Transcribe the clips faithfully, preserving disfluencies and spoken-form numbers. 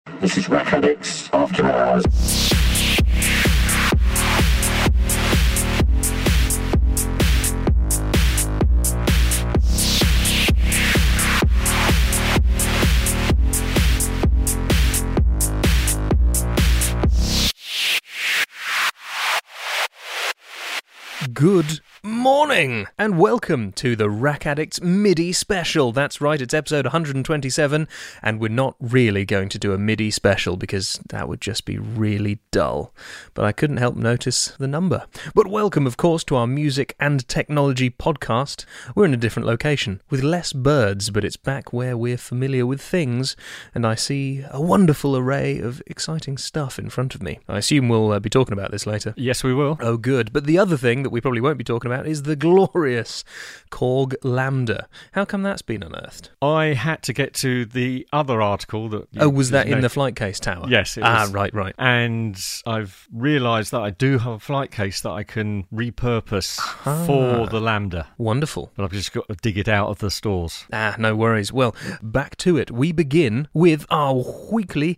This is Rack Addicts After Hours. Good morning, and welcome to the Rack Addicts MIDI special. That's right, it's episode one hundred twenty-seven, and we're not really going to do a MIDI special because that would just be really dull. But I couldn't help notice the number. But welcome, of course, to our music and technology podcast. We're in a different location, with less birds, but it's back where we're familiar with things, and I see a wonderful array of exciting stuff in front of me. I assume we'll uh, be talking about this later. Yes, we will. Oh, good. But the other thing that we probably won't be talking about is the glorious Korg Lambda. How come that's been unearthed? I had to get to the other article that... Oh, was that in no, the flight case tower? Yes, it ah, was. Ah, right, right. And I've realised that I do have a flight case that I can repurpose ah, for the Lambda. Wonderful. But I've just got to dig it out of the stores. Ah, no worries. Well, back to it. We begin with our weekly...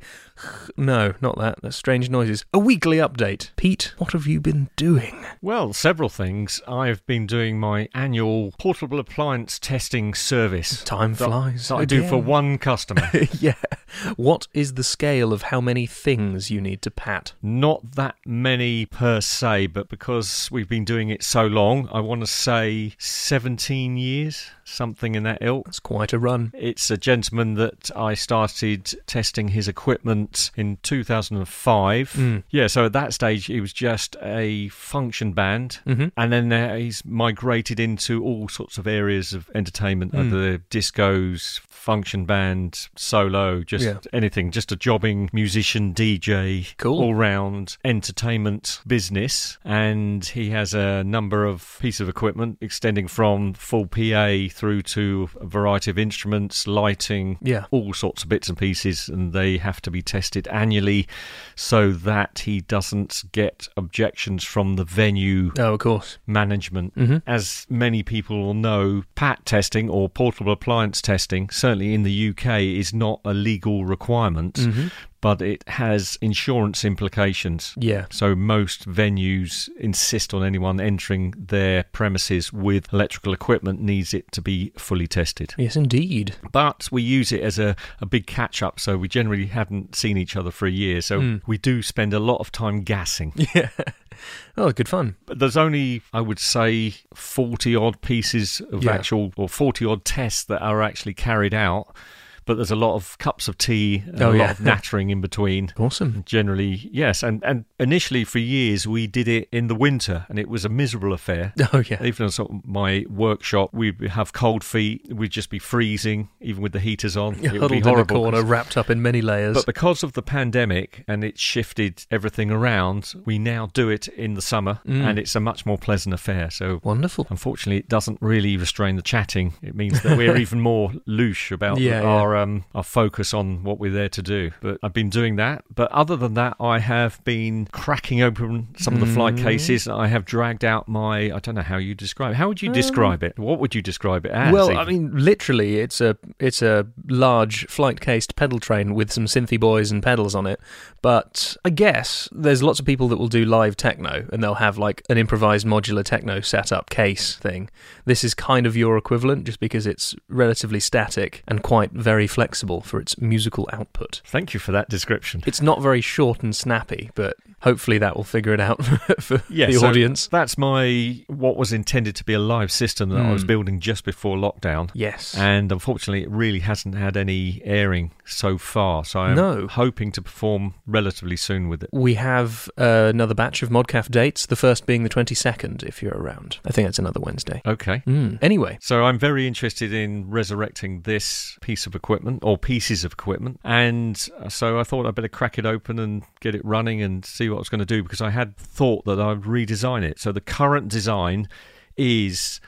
No, not that. That's strange noises. A weekly update. Pete, what have you been doing? Well, several things. I've been doing my annual portable appliance testing service. Time flies. That, that I do for one customer. Yeah. What is the scale of how many things you need to pat? Not that many per se, but because we've been doing it so long, I want to say seventeen years, something in that ilk. That's quite a run. It's a gentleman that I started testing his equipment in two thousand five. Mm. Yeah, so at that stage, it was just a function band, mm-hmm. and then uh, he's migrated into all sorts of areas of entertainment, Mm. the discos, function band, solo, just Yeah. anything, just a jobbing musician, D J, cool. all-round entertainment business. And he has a number of pieces of equipment extending from full P A through to a variety of instruments, lighting, yeah. all sorts of bits and pieces, and they have to be tested annually so that he doesn't get objections from the venue oh, of course. management. Mm-hmm. As many people will know, P A T testing or portable appliance testing, certainly in the U K, is not a legal requirement, mm-hmm. but it has insurance implications. Yeah. So most venues insist on anyone entering their premises with electrical equipment needs it to be fully tested. Yes, indeed. But we use it as a, a big catch-up, so we generally haven't seen each other for a year, so Mm. we do spend a lot of time gassing. Yeah. Oh, good fun. But there's only, I would say, forty-odd pieces of Yeah. actual, or forty-odd tests that are actually carried out. But there's a lot of cups of tea and Oh, a lot yeah. of nattering in between. Awesome. Generally, yes. And, and initially, for years, we did it in the winter, and it was a miserable affair. Oh, yeah. Even in sort of my workshop, we'd have cold feet. We'd just be freezing, even with the heaters on. It would Huddled be in a horrible. corner, wrapped up in many layers. But because of the pandemic, and it shifted everything around, we now do it in the summer, Mm. and it's a much more pleasant affair. So Wonderful. unfortunately, it doesn't really restrain the chatting. It means that we're even more louche about Yeah, the, yeah. our um, our focus on what we're there to do. But I've been doing that. But other than that, I have been cracking open some of the flight Mm. cases. I have dragged out my, I don't know how you describe it. How would you describe it? What would you describe it as? Well, even? I mean, literally, it's a it's a large flight-cased pedal train with some synthy boys and pedals on it. But I guess there's lots of people that will do live techno, and they'll have like an improvised modular techno setup case thing. This is kind of your equivalent, just because it's relatively static and quite very flexible for its musical output. Thank you for that description. It's not very short and snappy, but hopefully that will figure it out for Yeah, the so audience. That's my what was intended to be a live system that Mm. I was building just before lockdown. Yes. And unfortunately, it really hasn't had any airing so far. So I'm No. hoping to perform relatively soon with it. We have uh, another batch of Modcaf dates, the first being the twenty-second, if you're around. I think it's another Wednesday. Okay. Mm. Anyway. So I'm very interested in resurrecting this piece of equipment, or pieces of equipment. And so I thought I'd better crack it open and get it running and see what I was going to do, because I had thought that I'd redesign it. So the current design is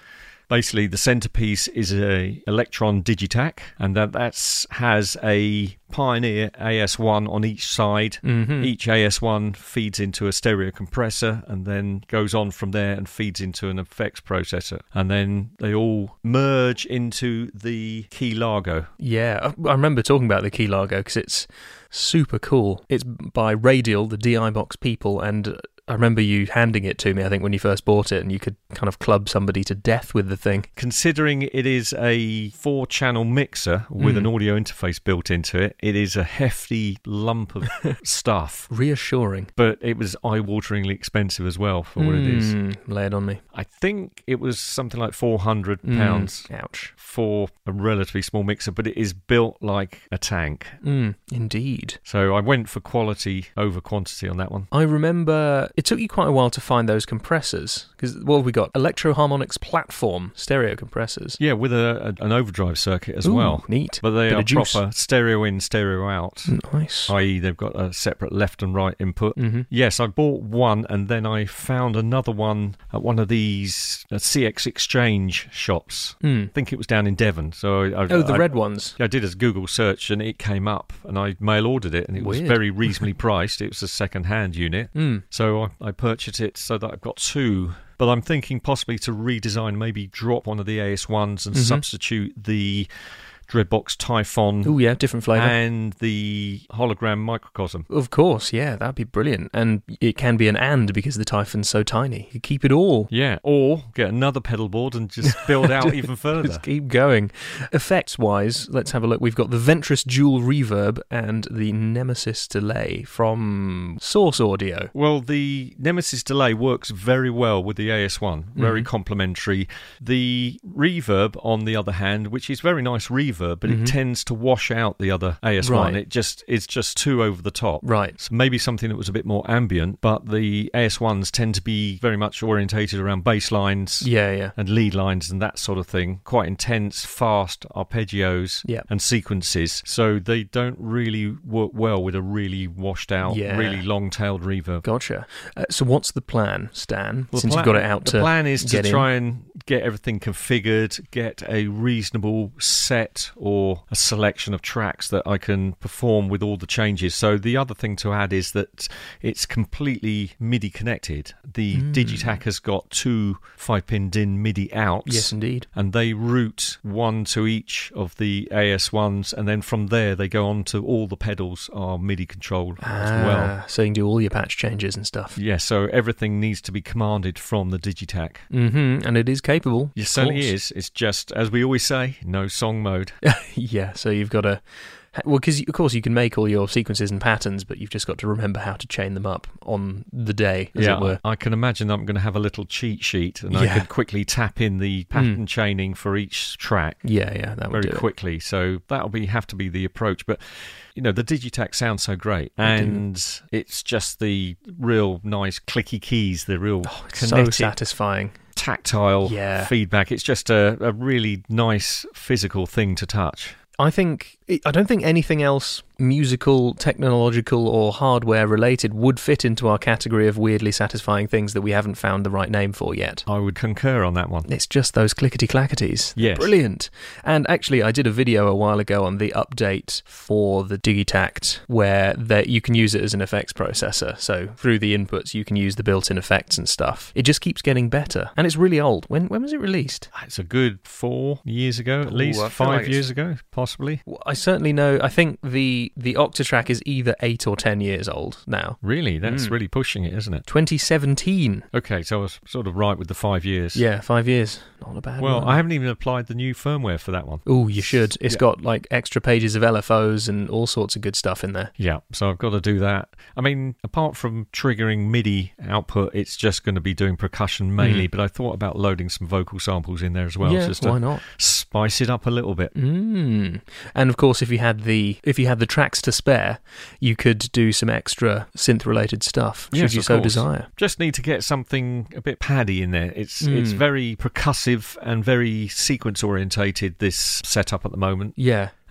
Basically, the centerpiece is a Electron Digitac, and that that's, has a Pioneer A S one on each side. Mm-hmm. Each A S one feeds into a stereo compressor and then goes on from there and feeds into an effects processor. And then they all merge into the Key Largo. Yeah, I I remember talking about the Key Largo because it's super cool. It's by Radial, the D I Box people, and I remember you handing it to me, I think, when you first bought it, and you could kind of club somebody to death with the thing. Considering it is a four-channel mixer with Mm. an audio interface built into it, it is a hefty lump of stuff. Reassuring. But it was eye-wateringly expensive as well for what it is. Mm, lay it on me. I think it was something like four hundred pounds Mm, ouch. for a relatively small mixer, but it is built like a tank. Mm, indeed. So I went for quality over quantity on that one. I remember it took you quite a while to find those compressors, because what have we got? Electro Harmonix platform stereo compressors. Yeah, with a, a, an overdrive circuit as Ooh, well. neat. But they Bit are of juice. proper stereo in, stereo out. Nice. that is, they've got a separate left and right input. Mm-hmm. Yes, I bought one and then I found another one at one of these uh, C X Exchange shops. Mm. I think it was down in Devon. So I, I, Oh, the I, red ones. I did a Google search and it came up and I mail ordered it and it was Weird. very reasonably priced. It was a second hand unit. Mm. So I, I purchased it so that I've got two. But I'm thinking possibly to redesign, maybe drop one of the A S ones and Mhm. substitute the Dreadbox Typhon Oh, yeah, different flavour. and the hologram microcosm. Of course, yeah, that'd be brilliant. And it can be an and because the Typhon's so tiny. You keep it all. Yeah, or get another pedal board and just build out even further. Just keep going. Effects-wise, let's have a look. We've got the Ventress Dual Reverb and the Nemesis Delay from Source Audio. Well, the Nemesis Delay works very well with the A S one, very Mhm. complementary. The reverb, on the other hand, which is very nice reverb, but Mhm. it tends to wash out the other A S one. Right. It just it's just too over the top. Right. So maybe something that was a bit more ambient, but the A S ones tend to be very much orientated around bass lines Yeah, yeah. and lead lines and that sort of thing. Quite intense, fast arpeggios Yeah. and sequences. So they don't really work well with a really washed out, Yeah. really long-tailed reverb. Gotcha. Uh, so what's the plan, Stan, Well, since the you've pla- got it out the to plan is to get in? try and get everything configured, get a reasonable set or a selection of tracks that I can perform with all the changes. So the other thing to add is that it's completely MIDI connected. The Mm. Digitac has got two five-pin D I N MIDI outs. Yes, indeed. And they route one to each of the A S ones, and then from there they go on to all the pedals are MIDI controlled as well. Ah, so you can do all your patch changes and stuff. Yeah, so everything needs to be commanded from the Digitac. Mm-hmm. And it is capable. It of certainly course. is. It's just, as we always say, no song mode. Yeah, so you've got to... Well, because of course you can make all your sequences and patterns, but you've just got to remember how to chain them up on the day, as yeah, it were. I can imagine I'm going to have a little cheat sheet, and I Yeah. could quickly tap in the pattern chaining for each track Yeah, yeah, that would very do quickly. So that'll be have to be the approach. But you know, the Digitac sounds so great, They do. and it's just the real nice clicky keys, the real it. Oh, it's so kinetic, satisfying. tactile Yeah. feedback. It's just a, a really nice physical thing to touch. I think I don't think anything else musical, technological, or hardware related would fit into our category of weirdly satisfying things that we haven't found the right name for yet. I would concur on that one. It's just those clickety clackities. Yes. Brilliant. And actually, I did a video a while ago on the update for the Digitact where that you can use it as an effects processor. So through the inputs, you can use the built-in effects and stuff. It just keeps getting better. And it's really old. When when was it released? It's a good four years ago, at Ooh, least I feel five like it's- years ago, possibly. Well, I certainly know. I think the the Octatrack is either eight or ten years old now. Really, that's Mm. really pushing it, isn't it? twenty seventeen. Okay, so I was sort of right with the five years. Yeah, five years. Not a bad Well, one. I haven't even applied the new firmware for that one. Oh, you should. It's Yeah. got like extra pages of L F Os and all sorts of good stuff in there. Yeah, so I've got to do that. I mean, apart from triggering MIDI output, it's just going to be doing percussion mainly, Mhm. but I thought about loading some vocal samples in there as well, yeah, just why to not? spice it up a little bit. Mm. And of course, if you had the if you had the tracks to spare, you could do some extra synth-related stuff. Should Yes, you of so course. desire? Just need to get something a bit paddy in there. It's Mm. it's very percussive and very sequence orientated, this setup at the moment. Yeah.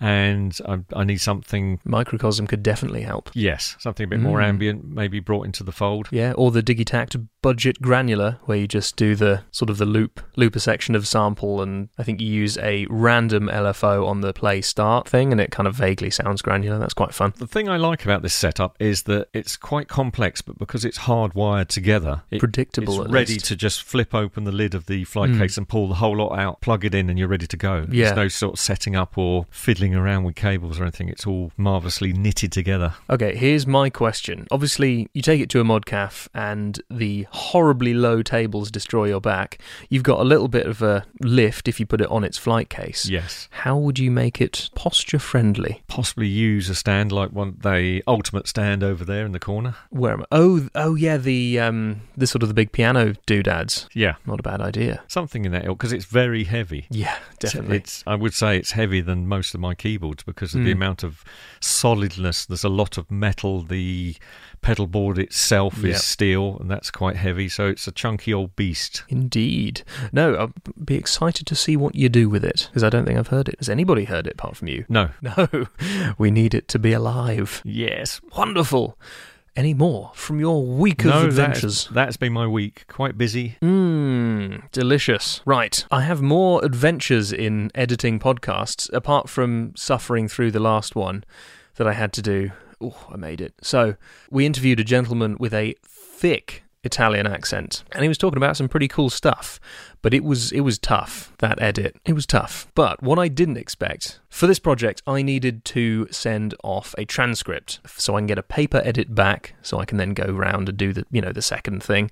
and I, I need something... Microcosm could definitely help. Yes, something a bit more Mm. ambient, maybe brought into the fold. Yeah, or the Digitact budget granular, where you just do the sort of the loop, loop a section of sample, and I think you use a random L F O on the play start thing, and it kind of vaguely sounds granular. That's quite fun. The thing I like about this setup is that it's quite complex, but because it's hardwired together, it, Predictable, it's at ready least. to just flip open the lid of the flight Mm. case and pull the whole lot out, plug it in, and you're ready to go. Yeah. There's no sort of setting up or fiddling around with cables or anything. It's all marvellously knitted together. Okay, here's my question. Obviously, you take it to a modcaf and the horribly low tables destroy your back. You've got a little bit of a lift if you put it on its flight case. Yes. How would you make it posture friendly? Possibly use a stand like one, the ultimate stand over there in the corner. Where am I? Oh, oh yeah, the um, the sort of the big piano doodads. Yeah. Not a bad idea. Something in that ilk, because it's very heavy. Yeah, definitely. It's, I would say it's heavier than most of my keyboards because of the Mm. amount of solidness. There's a lot of metal. The pedal board itself is Yep. steel, and that's quite heavy, so it's a chunky old beast. Indeed. No, I'll be excited to see what you do with it, because I don't think I've heard it. Has anybody heard it apart from you? No. No. We need it to be alive. Yes. Wonderful. Any more from your week No, of adventures? that's, that's been my week. Quite busy. Mmm, delicious. Right, I have more adventures in editing podcasts, apart from suffering through the last one that I had to do. Oh, I made it. So, we interviewed a gentleman with a thick Italian accent, and he was talking about some pretty cool stuff, but it was it was tough, that edit. It was tough. But what I didn't expect, for this project, I needed to send off a transcript so I can get a paper edit back, so I can then go round and do the, you know, the second thing.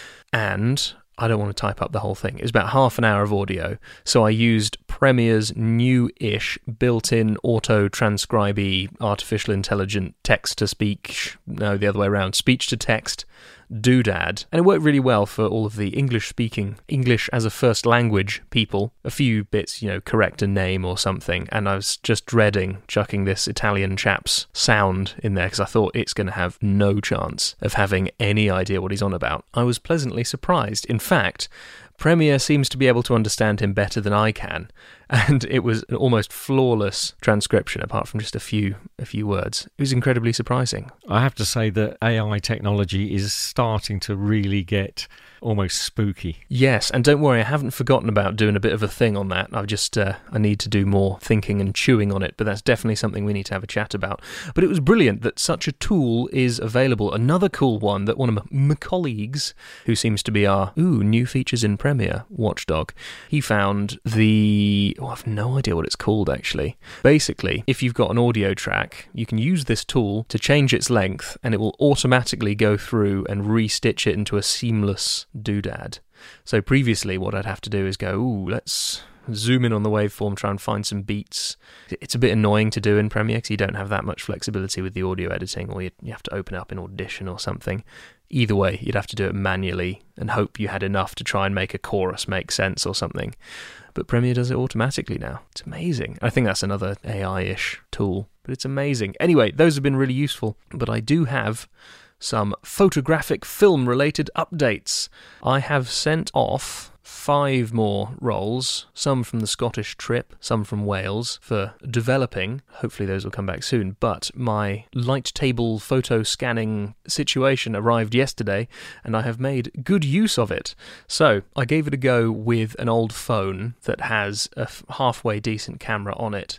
And I don't want to type up the whole thing. It was about half an hour of audio, so I used Premiere's new-ish built-in auto-transcribe-y artificial intelligent text-to-speech, no, the other way around, speech-to-text doodad, and it worked really well for all of the English-speaking, English as a first language people. A few bits, you know, correct a name or something, and I was just dreading chucking this Italian chap's sound in there because I thought it's going to have no chance of having any idea what he's on about. I was pleasantly surprised. In fact, Premiere seems to be able to understand him better than I can, and it was an almost flawless transcription apart from just a few a few words. It was incredibly surprising. I have to say that A I technology is starting to really get almost spooky. Yes, and don't worry, I haven't forgotten about doing a bit of a thing on that. I've just, uh, I need to do more thinking and chewing on it, but that's definitely something we need to have a chat about. But it was brilliant that such a tool is available. Another cool one that one of my, my colleagues, who seems to be our, ooh, new features in Premiere watchdog, he found the, oh, I've no idea what it's called actually. Basically, if you've got an audio track, you can use this tool to change its length, and it will automatically go through and re-stitch it into a seamless doodad. So previously what I'd have to do is go, ooh, let's zoom in on the waveform, try and find some beats. It's a bit annoying to do in Premiere because you don't have that much flexibility with the audio editing, or you you have to open it up in Audition or something. Either way, you'd have to do it manually and hope you had enough to try and make a chorus make sense or something. But Premiere does it automatically now. It's amazing. I think that's another A I-ish tool, but it's amazing. Anyway, those have been really useful, but I do have some photographic film-related updates. I have sent off five more rolls, some from the Scottish trip, some from Wales, for developing. Hopefully those will come back soon, but my light table photo scanning situation arrived yesterday, and I have made good use of it. So, I gave it a go with an old phone that has a halfway decent camera on it.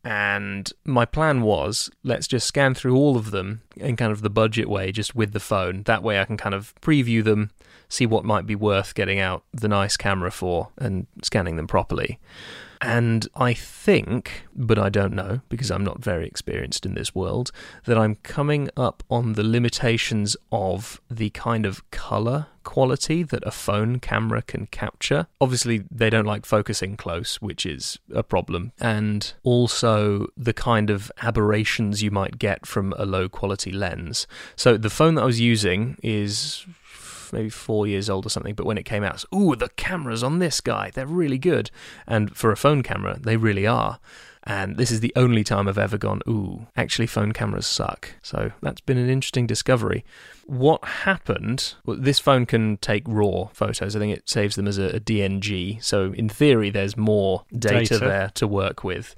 And my plan was, let's just scan through all of them in kind of the budget way, just with the phone. That way I can kind of preview them, see what might be worth getting out the nice camera for, and scanning them properly. And I think, but I don't know, because I'm not very experienced in this world, that I'm coming up on the limitations of the kind of colour quality that a phone camera can capture. Obviously, they don't like focusing close, which is a problem. And also the kind of aberrations you might get from a low-quality lens. So the phone that I was using is maybe four years old or something, but when it came out, it's, ooh, the cameras on this guy, they're really good. And for a phone camera, they really are. And this is the only time I've ever gone, ooh, actually phone cameras suck. So that's been an interesting discovery. What happened, well, this phone can take raw photos. I think it saves them as a, a D N G. So in theory, there's more data, Data. there to work with.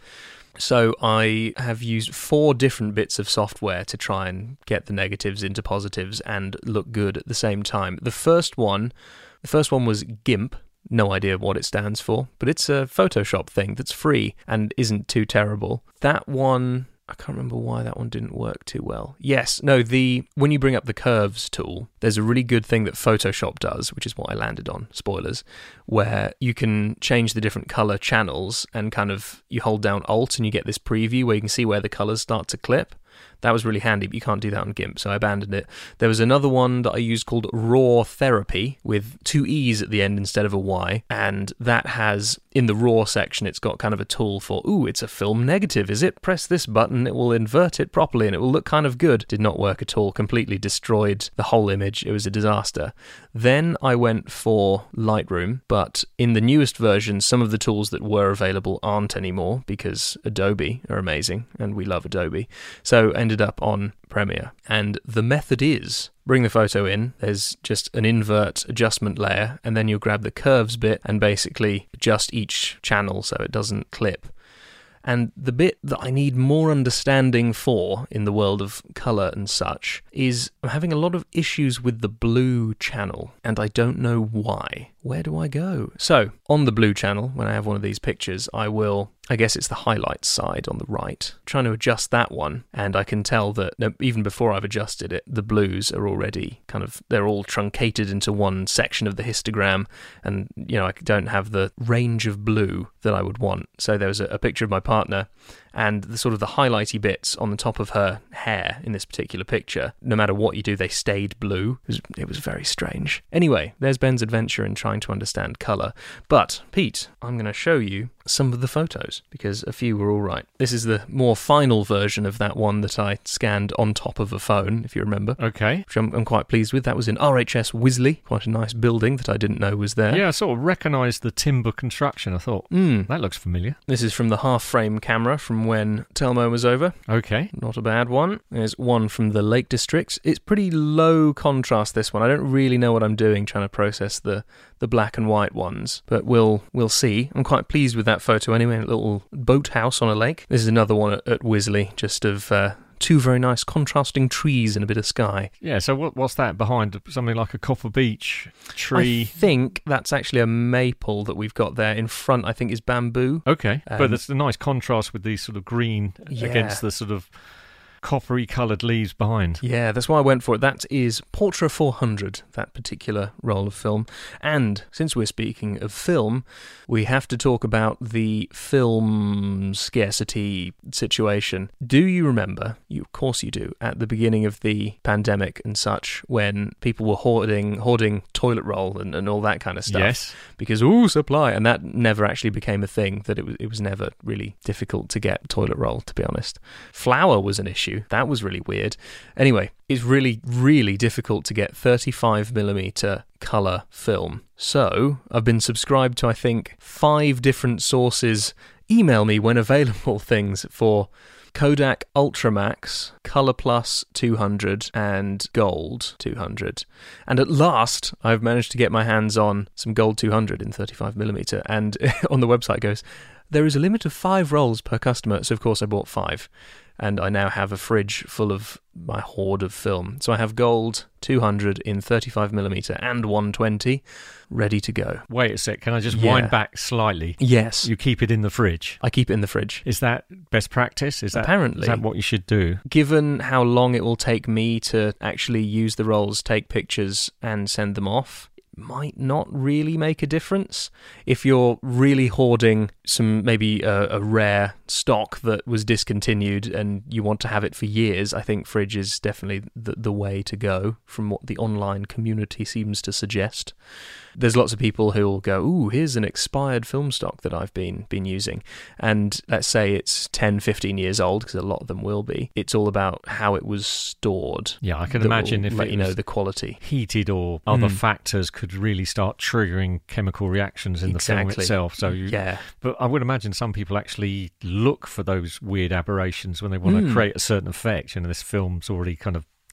So I have used four different bits of software to try and get the negatives into positives and look good at the same time. The first one, the first one was GIMP. No idea what it stands for, but it's a Photoshop thing that's free and isn't too terrible. That one, I can't remember why that one didn't work too well. Yes, no, the when you bring up the curves tool, there's a really good thing that Photoshop does, which is what I landed on, spoilers, where you can change the different color channels and kind of, you hold down Alt and you get this preview where you can see where the colors start to clip. That was really handy, but you can't do that on GIMP, so I abandoned it. There was another one that I used called Raw Therapy, with two E's at the end instead of a Y, and that has, in the Raw section, it's got kind of a tool for, ooh, it's a film negative, is it? Press this button, it will invert it properly, and it will look kind of good. Did not work at all, completely destroyed the whole image. It was a disaster. Then I went for Lightroom, but in the newest version, some of the tools that were available aren't anymore, because Adobe are amazing, and we love Adobe. So ended up on Premiere. And the method is, bring the photo in, there's just an invert adjustment layer, and then you'll grab the curves bit and basically adjust each channel so it doesn't clip. And the bit that I need more understanding for in the world of colour and such is I'm having a lot of issues with the blue channel, and I don't know why. Where do I go? So, on the blue channel, when I have one of these pictures, I will, I guess it's the highlights side on the right, I'm trying to adjust that one, and I can tell that no, even before I've adjusted it, the blues are already kind of, they're all truncated into one section of the histogram, and, you know, I don't have the range of blue that I would want. So there was a, a picture of my partner, and the sort of the highlighty bits on the top of her hair in this particular picture, no matter what you do, they stayed blue. It was, it was very strange. Anyway, there's Ben's adventure in trying to understand colour. But, Pete, I'm going to show you some of the photos, because a few were all right. This is the more final version of that one that I scanned on top of a phone, if you remember. Okay. Which I'm, I'm quite pleased with. That was in R H S Wisley, quite a nice building that I didn't know was there. Yeah, I sort of recognised the timber construction. I thought, mm. that looks familiar. This is from the half-frame camera from when Telmo was over. Okay. Not a bad one. There's one from the Lake District. It's pretty low contrast, this one. I don't really know what I'm doing trying to process the, the black and white ones, but we'll we'll see. I'm quite pleased with that photo anyway, a little boathouse on a lake. This is another one at, at Wisley, just of uh, two very nice contrasting trees and a bit of sky. Yeah, so what, what's that behind? Something like a Copper Beech tree? I think that's actually a maple that we've got there. In front, I think, is bamboo. Okay, um, but there's a nice contrast with these sort of green yeah. against the sort of coppery coloured leaves behind. Yeah, that's why I went for it. That is Portra four hundred, that particular roll of film. And since we're speaking of film, we have to talk about the film scarcity situation. Do you remember, you, of course you do, at the beginning of the pandemic and such, when people were hoarding hoarding toilet roll and, and all that kind of stuff? Yes. Because, ooh, supply. And that never actually became a thing, that it was, it was never really difficult to get toilet roll, to be honest. Flour was an issue. That was really weird. Anyway, it's really, really difficult to get thirty-five millimeter colour film. So, I've been subscribed to, I think, five different sources. Email me when available things for Kodak Ultramax, Color Plus two hundred, and Gold two hundred. And at last, I've managed to get my hands on some Gold two hundred in thirty-five millimeter. And on the website it goes, there is a limit of five rolls per customer. So, of course, I bought five. And I now have a fridge full of my hoard of film. So I have Gold two hundred in thirty-five millimeter and one twenty ready to go. Wait a sec, can I just Yeah. wind back slightly? Yes. You keep it in the fridge. I keep it in the fridge. Is that best practice? Is that, Apparently. Is that what you should do? Given how long it will take me to actually use the rolls, take pictures, and send them off, might not really make a difference. If you're really hoarding some, maybe a, a rare stock that was discontinued and you want to have it for years, I think fridge is definitely the, the way to go, from what the online community seems to suggest. There's lots of people who will go, ooh, here's an expired film stock that I've been been using. And let's say it's ten, fifteen years old, because a lot of them will be. It's all about how it was stored. Yeah, I can that imagine will if let it you know was the quality. heated or other Mm. factors could really start triggering chemical reactions in the Exactly. film itself. So you, Yeah. But I would imagine some people actually look for those weird aberrations when they want Mm. to create a certain effect. You know, this film's already kind of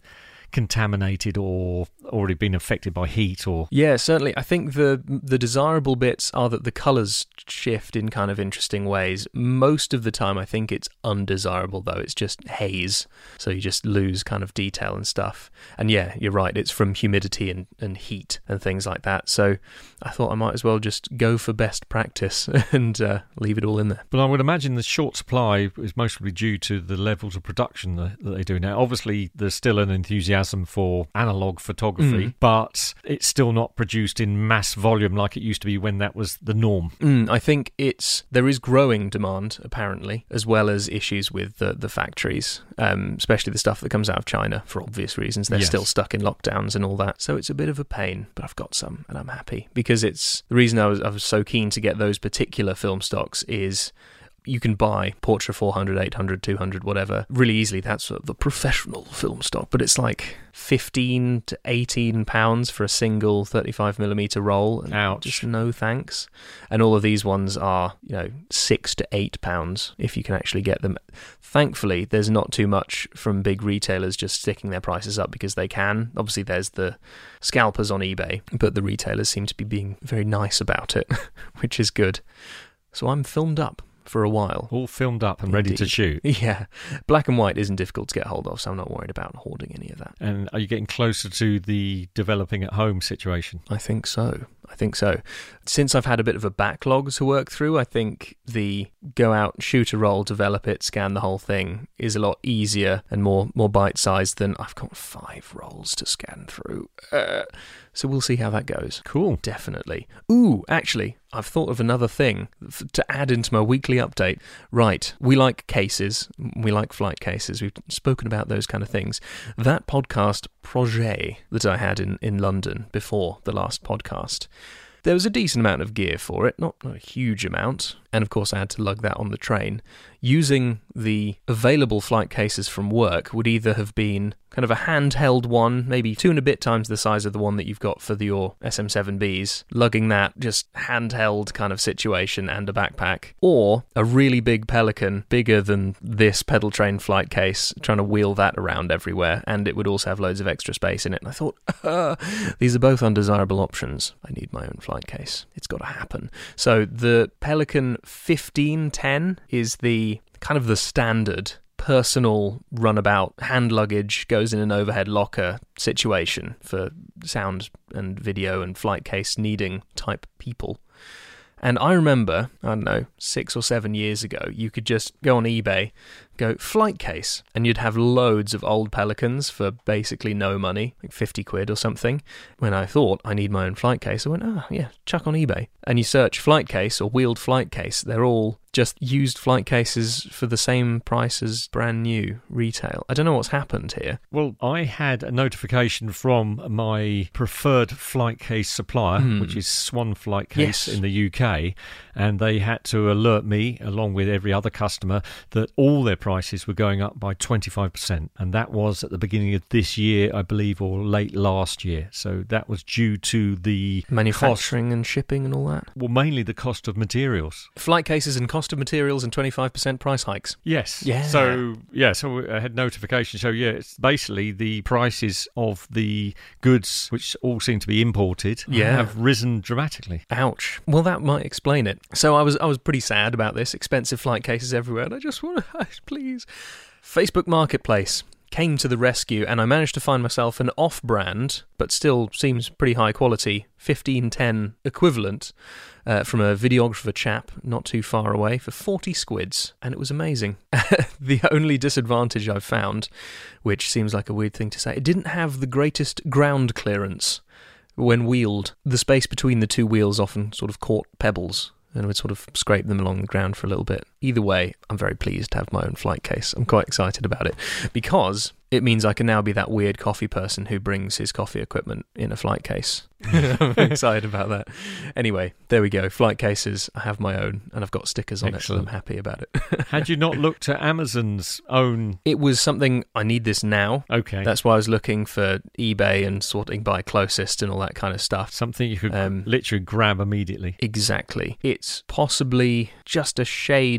contaminated or already been affected by heat or... Yeah, certainly. I think the the desirable bits are that the colours shift in kind of interesting ways. Most of the time, I think it's undesirable, though. It's just haze, so you just lose kind of detail and stuff. And yeah, you're right, it's from humidity and, and heat and things like that. So I thought I might as well just go for best practice and uh, leave it all in there. But I would imagine the short supply is mostly due to the levels of production that, that they do now. Obviously, there's still an enthusiasm for analogue photography, mm. but it's still not produced in mass volume like it used to be when that was the norm. Mm, I think it's there is growing demand, apparently, as well as issues with the, the factories, um, especially the stuff that comes out of China, for obvious reasons. They're yes. still stuck in lockdowns and all that. So it's a bit of a pain, but I've got some, and I'm happy. Because it's the reason I was, I was so keen to get those particular film stocks is... You can buy Portra four hundred, eight hundred, two hundred, whatever, really easily. That's sort of the professional film stock, but it's like fifteen to eighteen pounds for a single thirty-five millimeter roll. And Ouch. Just no thanks. And all of these ones are, you know, six to eight pounds if you can actually get them. Thankfully, there's not too much from big retailers just sticking their prices up because they can. Obviously, there's the scalpers on eBay, but the retailers seem to be being very nice about it, which is good. So I'm filmed up for a while. All filmed up and ready Indeed. to shoot. Yeah. Black and white isn't difficult to get hold of, so I'm not worried about hoarding any of that. And are you getting closer to the developing at home situation? I think so. I think so. Since I've had a bit of a backlog to work through, I think the go out, shoot a roll, develop it, scan the whole thing is a lot easier and more more bite-sized than I've got five rolls to scan through. Uh, so we'll see how that goes. Cool. Definitely. Ooh, actually, I've thought of another thing f- to add into my weekly update. Right, we like cases. We like flight cases. We've spoken about those kind of things. That podcast, Projet, that I had in, in London before the last podcast, there was a decent amount of gear for it, not a huge amount, and of course I had to lug that on the train. Using the available flight cases from work would either have been kind of a handheld one, maybe two and a bit times the size of the one that you've got for the, your S M seven Bs, lugging that just handheld kind of situation and a backpack, or a really big Pelican, bigger than this pedal train flight case, trying to wheel that around everywhere, and it would also have loads of extra space in it. And I thought, uh, these are both undesirable options. I need my own flight case. It's got to happen. So the Pelican fifteen ten is the kind of the standard personal runabout hand luggage, goes in an overhead locker situation for sound and video and flight case needing type people. And I remember, I don't know, six or seven years ago, you could just go on eBay, go flight case, and you'd have loads of old Pelicans for basically no money, like fifty quid or something. When I thought I need my own flight case, I went, oh yeah, chuck on eBay. And you search flight case or wheeled flight case, they're all just used flight cases for the same price as brand new retail. I don't know what's happened here. Well, I had a notification from my preferred flight case supplier, mm. which is Swan Flight Case yes. in the U K, and they had to alert me, along with every other customer, that all their prices were going up by twenty-five percent, and that was at the beginning of this year, I believe, or late last year. So that was due to the manufacturing cost, and shipping and all that? Well, mainly the cost of materials. Flight cases and cost of materials and twenty-five percent price hikes. Yes. Yeah. So, yeah, so I had notification. So, yeah, it's basically the prices of the goods, which all seem to be imported, yeah. have risen dramatically. Ouch. Well, that might explain it. So I was I was pretty sad about this. Expensive flight cases everywhere, and I just want to, please. Facebook Marketplace came to the rescue, and I managed to find myself an off-brand, but still seems pretty high quality, fifteen ten equivalent uh, from a videographer chap not too far away for forty squids, and it was amazing. The only disadvantage I've found, which seems like a weird thing to say, it didn't have the greatest ground clearance when wheeled. The space between the two wheels often sort of caught pebbles and would sort of scrape them along the ground for a little bit. Either way, I'm very pleased to have my own flight case. I'm quite excited about it because it means I can now be that weird coffee person who brings his coffee equipment in a flight case. I'm excited about that. Anyway, there we go. Flight cases. I have my own, and I've got stickers on Excellent. it, so I'm happy about it. Had you not looked at Amazon's own... It was something, I need this now. Okay. That's why I was looking for eBay and sorting by closest and all that kind of stuff. Something you could Um, literally grab immediately. Exactly. It's possibly just a shade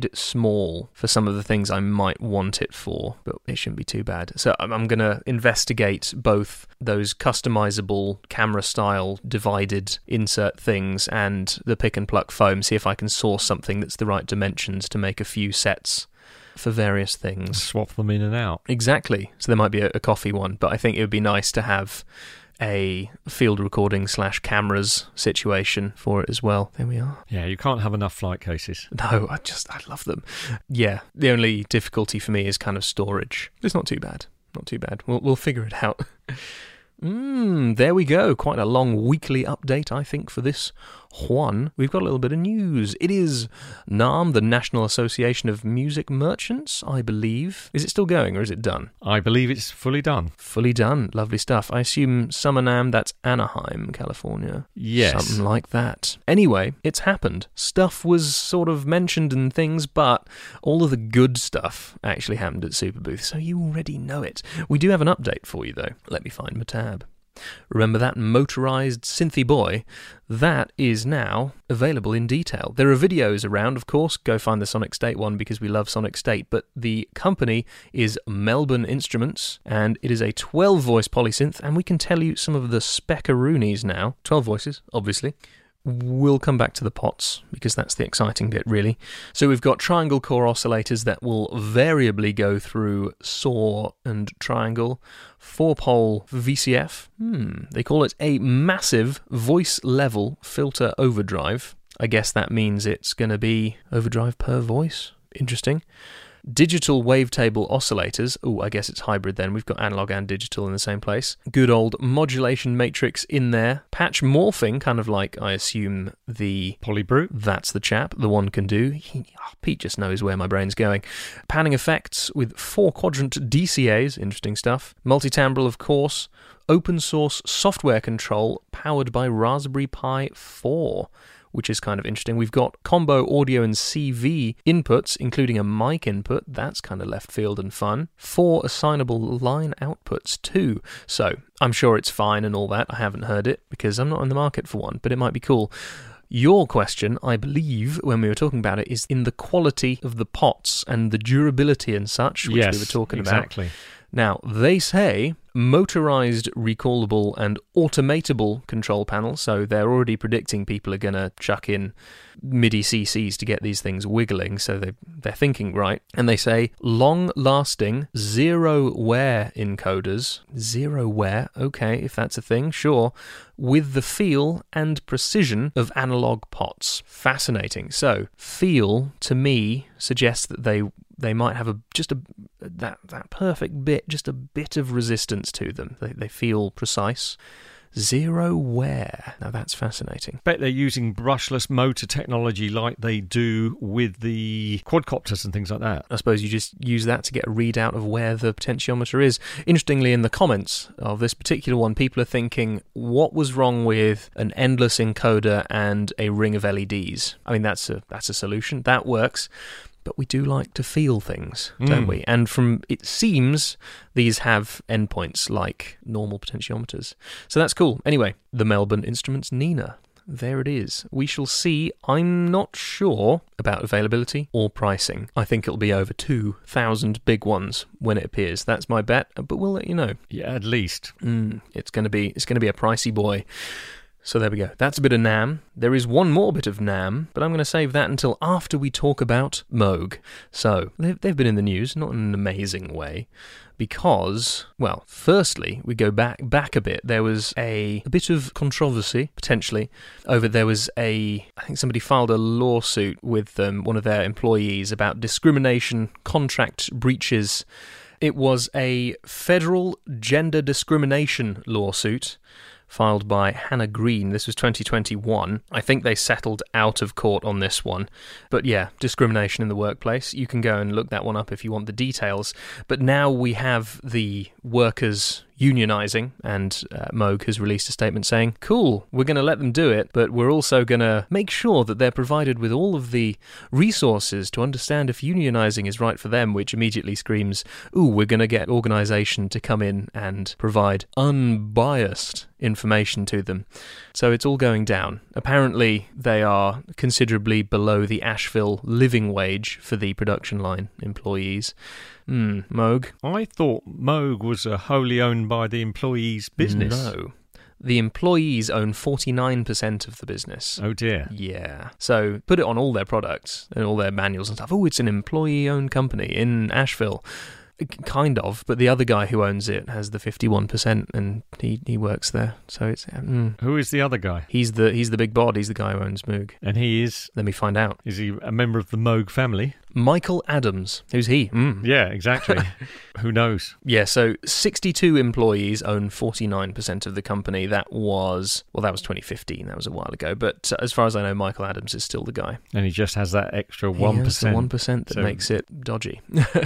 bit small for some of the things I might want it for, but it shouldn't be too bad. So I'm going to investigate both those customizable camera-style divided insert things and the pick and pluck foam, see if I can source something that's the right dimensions to make a few sets for various things. Swap them in and out. Exactly. So there might be a, a coffee one, but I think it would be nice to have a field recording slash cameras situation for it as well. There we are. Yeah, you can't have enough flight cases. No, I just, I love them. Yeah, the only difficulty for me is kind of storage. It's not too bad. Not too bad. We'll, we'll figure it out. Mm, there we go. Quite a long weekly update, I think, for this one. We've got a little bit of news. It is NAM, the National Association of Music Merchants, I believe. Is it still going, or is it done? I believe it's fully done. Fully done. Lovely stuff. I assume Summer NAM, that's Anaheim, California. Yes. Something like that. Anyway, it's happened. Stuff was sort of mentioned and things, but all of the good stuff actually happened at Superbooth, so you already know it. We do have an update for you, though. Let me find my tab. Remember that motorised synthy boy? That is now available in detail. There are videos around, of course. Go find the Sonic State one because we love Sonic State. But the company is Melbourne Instruments, and it is a twelve-voice polysynth, and we can tell you some of the speckaroonies now. twelve voices, obviously. We'll come back to the pots, because that's the exciting bit, really. So we've got triangle core oscillators that will variably go through saw and triangle. Four-pole V C F. Hmm, they call it a massive voice-level filter overdrive. I guess that means it's going to be overdrive per voice. Interesting. Digital wavetable oscillators. Oh, I guess it's hybrid then. We've got analog and digital in the same place. Good old modulation matrix in there. Patch morphing, kind of like, I assume, the Polybrute. That's the chap. The one can do. He, oh, Pete just knows where my brain's going. Panning effects with four quadrant D C As. Interesting stuff. Multitimbral, of course. Open source software control powered by Raspberry Pi four. Which is kind of interesting. We've got combo audio and C V inputs, including a mic input. That's kind of left field and fun. Four assignable line outputs too. So I'm sure it's fine and all that. I haven't heard it because I'm not in the market for one, but it might be cool. Your question, I believe, when we were talking about it, is in the quality of the pots and the durability and such, which yes, we were talking exactly. about. Now, they say motorized, recallable, and automatable control panels, so they're already predicting people are going to chuck in MIDI C Cs to get these things wiggling, so they, they're thinking right. And they say long-lasting, zero-wear encoders. Zero-wear, okay, if that's a thing, sure, with the feel and precision of analog pots. Fascinating. So, feel, to me, suggests that they... they might have a just a that that perfect bit, just a bit of resistance to them. They they feel precise. Zero wear. Now that's fascinating. Bet they're using brushless motor technology like they do with the quadcopters and things like that. I suppose you just use that to get a readout of where the potentiometer is. Interestingly, in the comments of this particular one, people are thinking, what was wrong with an endless encoder and a ring of L E Ds? I mean, that's a that's a solution. That works. But we do like to feel things, don't mm. we? And from it seems these have endpoints like normal potentiometers. So that's cool. Anyway, the Melbourne Instruments Nina. There it is. We shall see. I'm not sure about availability or pricing. I think it'll be over two thousand big ones when it appears. That's my bet, but we'll let you know. Yeah, at least. Mm, it's going to be it's going to be a pricey boy. So there we go. That's a bit of NAMM. There is one more bit of NAMM, but I'm going to save that until after we talk about Moog. So, they've, they've been in the news, not in an amazing way, because, well, firstly, we go back back a bit. There was a, a bit of controversy, potentially, over there was a, I think somebody filed a lawsuit with um, one of their employees about discrimination, contract breaches. It was a federal gender discrimination lawsuit filed by Hannah Green. This was twenty twenty-one. I think they settled out of court on this one. But yeah, discrimination in the workplace. You can go and look that one up if you want the details. But now we have the workers' unionising, and uh, Moog has released a statement saying, cool, we're going to let them do it, but we're also going to make sure that they're provided with all of the resources to understand if unionising is right for them, which immediately screams, ooh, we're going to get organisation to come in and provide unbiased information to them. So it's all going down. Apparently, they are considerably below the Asheville living wage for the production line employees. Hmm, Moog? I thought Moog was a wholly owned by the employees' business. No. The employees own forty-nine percent of the business. Oh dear. Yeah. So put it on all their products and all their manuals and stuff. Oh, it's an employee-owned company in Asheville. Kind of, but the other guy who owns it has the fifty-one percent, and he, he works there. So it's mm. Who is the other guy? He's the he's the big bod. He's the guy who owns Moog. And he is. Let me find out. Is he a member of the Moog family? Michael Adams. Who's he? Mm. Yeah, exactly. Who knows? Yeah. So sixty-two employees own forty-nine percent of the company. That was well, that was twenty fifteen. That was a while ago. But as far as I know, Michael Adams is still the guy. And he just has that extra one percent. One percent that so... makes it dodgy.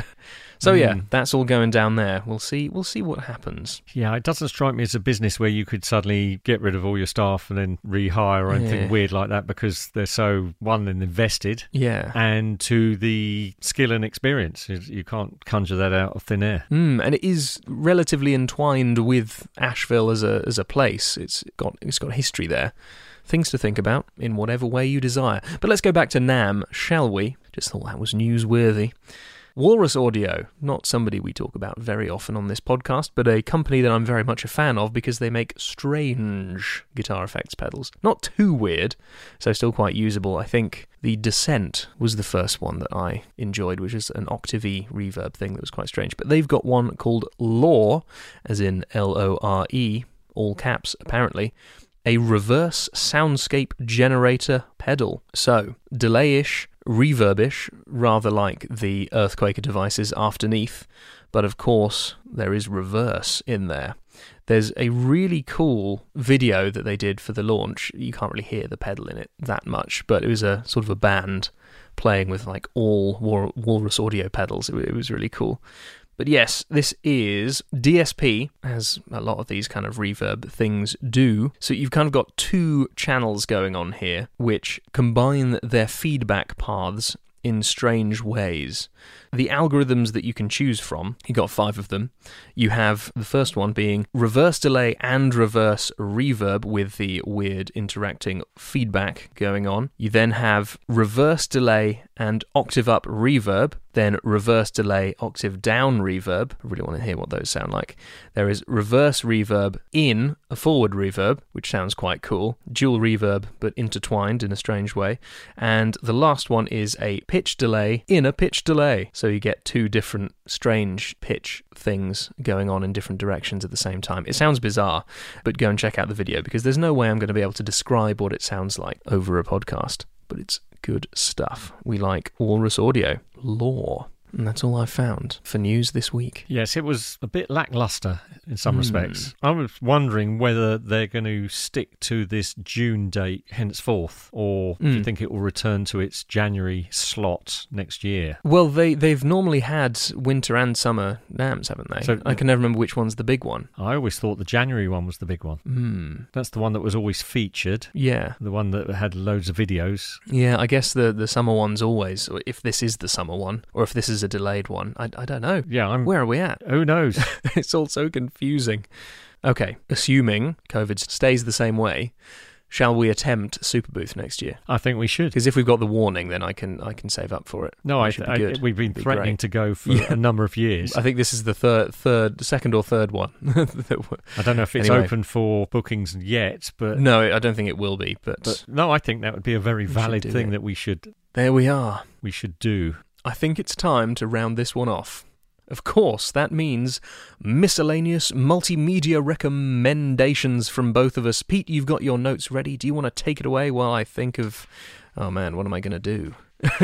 So yeah, that's all going down there. We'll see. We'll see what happens. Yeah, it doesn't strike me as a business where you could suddenly get rid of all your staff and then rehire or anything Yeah. weird like that, because they're so one and invested, Yeah. and to the skill and experience. You- You can't conjure that out of thin air. Mm, and it is relatively entwined with Asheville as a as a place. It's got it's got history there. Things to think about in whatever way you desire. But let's go back to NAMM, shall we? Just thought that was newsworthy. Walrus Audio, not somebody we talk about very often on this podcast, but a company that I'm very much a fan of because they make strange guitar effects pedals. Not too weird, so still quite usable. I think the Descent was the first one that I enjoyed, which is an octavey reverb thing that was quite strange. But they've got one called Lore, as in L O R E, all caps apparently, a reverse soundscape generator pedal. So, delay-ish, reverbish, rather like the Earthquaker devices afterneath, but of course there is reverse in there. There's a really cool video that they did for the launch. You can't really hear the pedal in it that much, but it was a sort of a band playing with like all Wal- Walrus Audio pedals. It, it was really cool. But yes, this is D S P, as a lot of these kind of reverb things do. So you've kind of got two channels going on here, which combine their feedback paths in strange ways. The algorithms that you can choose from, you got five of them. You have the first one being reverse delay and reverse reverb with the weird interacting feedback going on. You then have reverse delay and octave up reverb, then reverse delay, octave down reverb. I really want to hear what those sound like. There is reverse reverb in a forward reverb, which sounds quite cool. Dual reverb, but intertwined in a strange way. And the last one is a pitch delay in a pitch delay. So you get two different strange pitch things going on in different directions at the same time. It sounds bizarre, but go and check out the video because there's no way I'm going to be able to describe what it sounds like over a podcast. But it's good stuff. We like Walrus Audio. Lore. And that's all I've found for news this week. Yes, it was a bit lackluster in some Hmm. respects. I was wondering whether they're going to stick to this June date henceforth, or do you Mm. think it will return to its January slot next year? Well, they, they've normally had winter and summer NAMMs, haven't they? So- I can never remember which one's the big one. I always thought the January one was the big one. Hmm. That's the one that was always featured, Yeah. the one that had loads of videos. Yeah, I guess the, the summer one's always, or if this is the summer one, or if this is a delayed one. I, I don't know. Yeah, I'm. Where are we at? Who knows? It's all so confusing. Okay, assuming COVID stays the same way, shall we attempt Superbooth next year? I think we should. Because if we've got the warning, then I can I can save up for it. No, That I, should be I, good. we've been Be threatening great. to go for Yeah. a number of years. I think this is the third, third, second or third one. that we're- I don't know if it's Anyway. open for bookings yet, but, no, I don't think it will be. But, but no, I think that would be a very We should valid do thing it. that we should there we are. we should do. I think it's time to round this one off. Of course, that means miscellaneous multimedia recommendations from both of us. Pete, you've got your notes ready. Do you want to take it away while I think of, oh man, what am I going to do?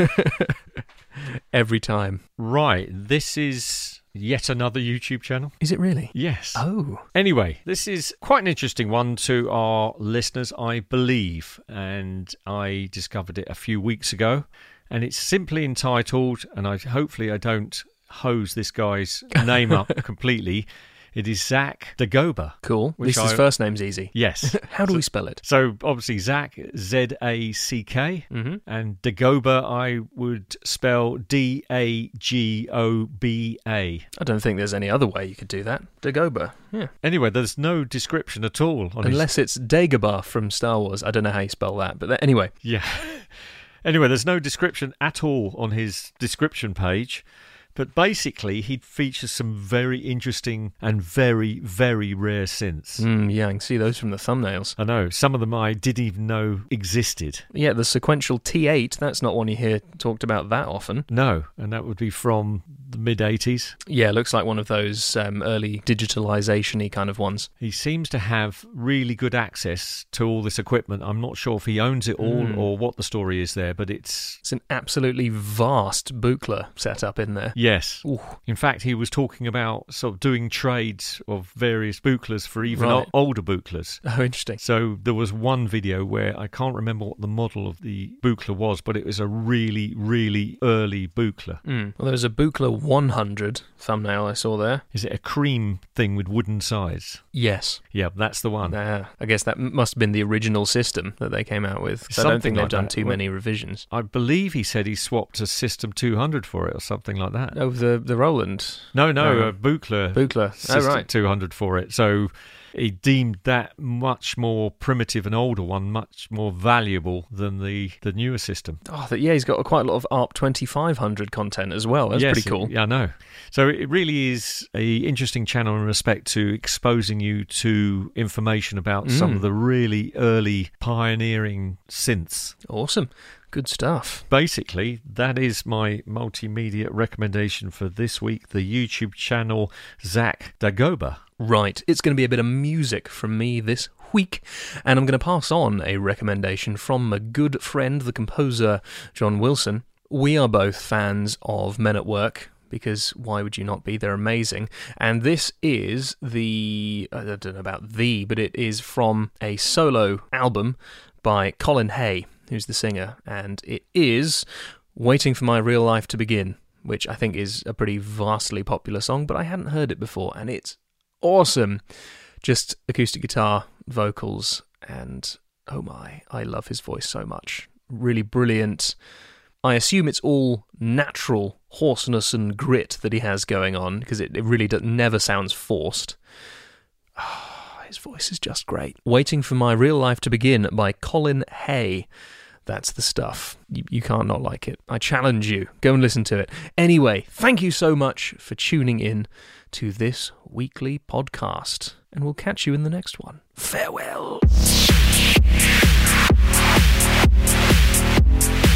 Every time. Right, this is yet another YouTube channel. Is it really? Yes. Oh. Anyway, this is quite an interesting one to our listeners, I believe, and I discovered it a few weeks ago, and it's simply entitled, and I hopefully I don't hose this guy's name up completely, It is Zach Dagoba. Cool. At Which least his I- first name's easy. Yes. How do we spell it? So obviously Zach, Z A C K, Mm-hmm. and Dagoba I would spell D A G O B A. I don't think there's any other way you could do that. Dagoba. Yeah. Anyway, there's no description at all on his... Unless it's Dagobah from Star Wars. I don't know how you spell that. But that, anyway. Yeah. Anyway, there's no description at all on his description page. But basically, he features some very interesting and very, very rare synths. Mm, yeah, I can see those from the thumbnails. I know. Some of them I didn't even know existed. Yeah, the sequential T eight, that's not one you hear talked about that often. No, and that would be from the mid-eighties. Yeah, looks like one of those um, early digitalization-y kind of ones. He seems to have really good access to all this equipment. I'm not sure if he owns it all Mm. or what the story is there, but it's... It's an absolutely vast Buchla setup in there. Yes. Ooh. In fact, he was talking about sort of doing trades of various Buchlas for even Right. o- older Buchlas. Oh, interesting. So there was one video where I can't remember what the model of the Buchla was, but it was a really, really early Buchla. Mm. Well, there was a Buchla one hundred thumbnail I saw there. Is it a cream thing with wooden sides? Yes. Yeah, that's the one. Uh, I guess that m- must have been the original system that they came out with. 'cause I don't Something think they've like done that. too Well- many revisions. I believe he said he swapped a System two hundred for it or something like that. Oh, the, the Roland. No, no, No. a Buchla Buchla. Oh, System right. two hundred for it. So he deemed that much more primitive and older one much more valuable than the, the newer system. Oh, that, yeah, he's got quite a lot of A R P twenty-five hundred content as well. That's Yes, pretty cool. it- yeah, I know. So it really is a interesting channel in respect to exposing you to information about some Mm. of the really early pioneering synths. Awesome. Good stuff. Basically, that is my multimedia recommendation for this week, the YouTube channel Zach Dagoba. Right, it's going to be a bit of music from me this week, and I'm going to pass on a recommendation from a good friend, the composer John Wilson. We are both fans of Men at Work, because why would you not be? They're amazing. And this is the, I don't know about the, but it is from a solo album by Colin Hay, who's the singer, and it is Waiting for My Real Life to Begin, which I think is a pretty vastly popular song, but I hadn't heard it before, and it's awesome. Just acoustic guitar, vocals, and oh my, I love his voice so much. Really brilliant. I assume it's all natural hoarseness and grit that he has going on, because it, it really do, never sounds forced. Oh, his voice is just great. Waiting for My Real Life to Begin by Colin Hay. That's the stuff. You, you can't not like it. I challenge you. Go and listen to it. Anyway, thank you so much for tuning in to this weekly podcast, and we'll catch you in the next one. Farewell.